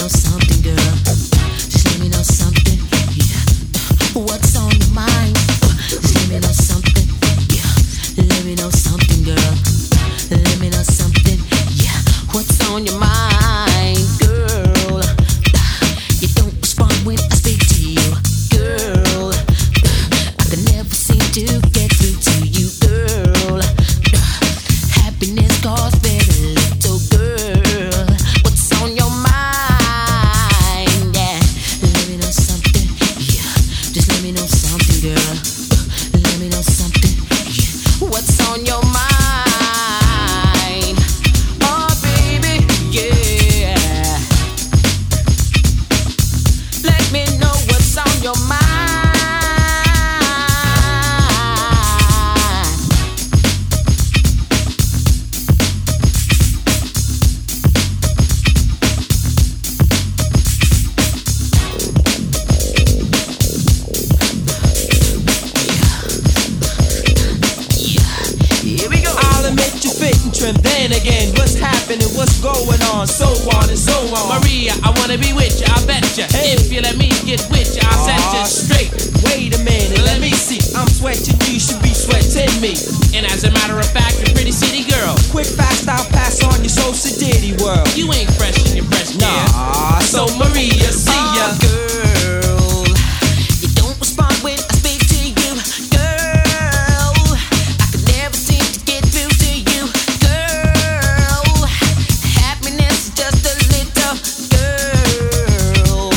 know something, girl. Just let me know something. Yeah. What's on your mind? Just let me know something. Yeah. Let me know something, girl. Let me know something. Yeah. What's on your mind, girl? You don't respond when I speak to you, girl. I can never seem to get through to you, girl. Happiness costs very little, girl. What's on your mind? Yeah. Let me know something. Yeah. Just let me know something, girl. Let me know something. Yeah. What's on your mind? Oh, baby, yeah. Let me know what's on your mind. Here we go. I'll admit you fit and trim. Then again, what's happening? What's going on? So on and so on. Maria, I wanna be with you, I bet you. Hey. If you let me get with you, I'll set you straight. Wait a minute, let me see. I'm sweating, you should be sweating me. And as a matter of fact, a pretty city girl. Quick, fast, I'll pass on your so sedity world. You ain't fresh in your fresh gear. Nah, so Maria, see ya. Girl, you don't respond when I speak to you, girl. I could never seem to get through to you, girl. Happiness is just a little, girl.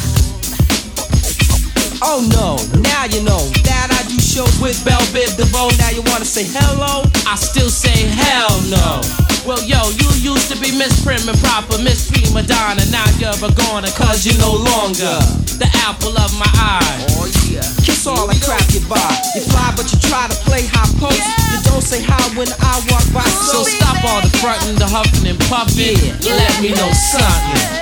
Oh no, now you know that I do shows with Belle Biv DeVoe. Now you wanna say hello? I still say hell no. Well, yo, you used to be Miss Prim and Proper, Miss Prima Donna. Now you're a goner, cause you're no longer the apple of my eye. Oh yeah. Kiss all and crap goodbye. You fly, but you try to play high post. You don't say hi when I walk by. So stop all the frontin', the huffing and puffing. Yeah. Let me know something.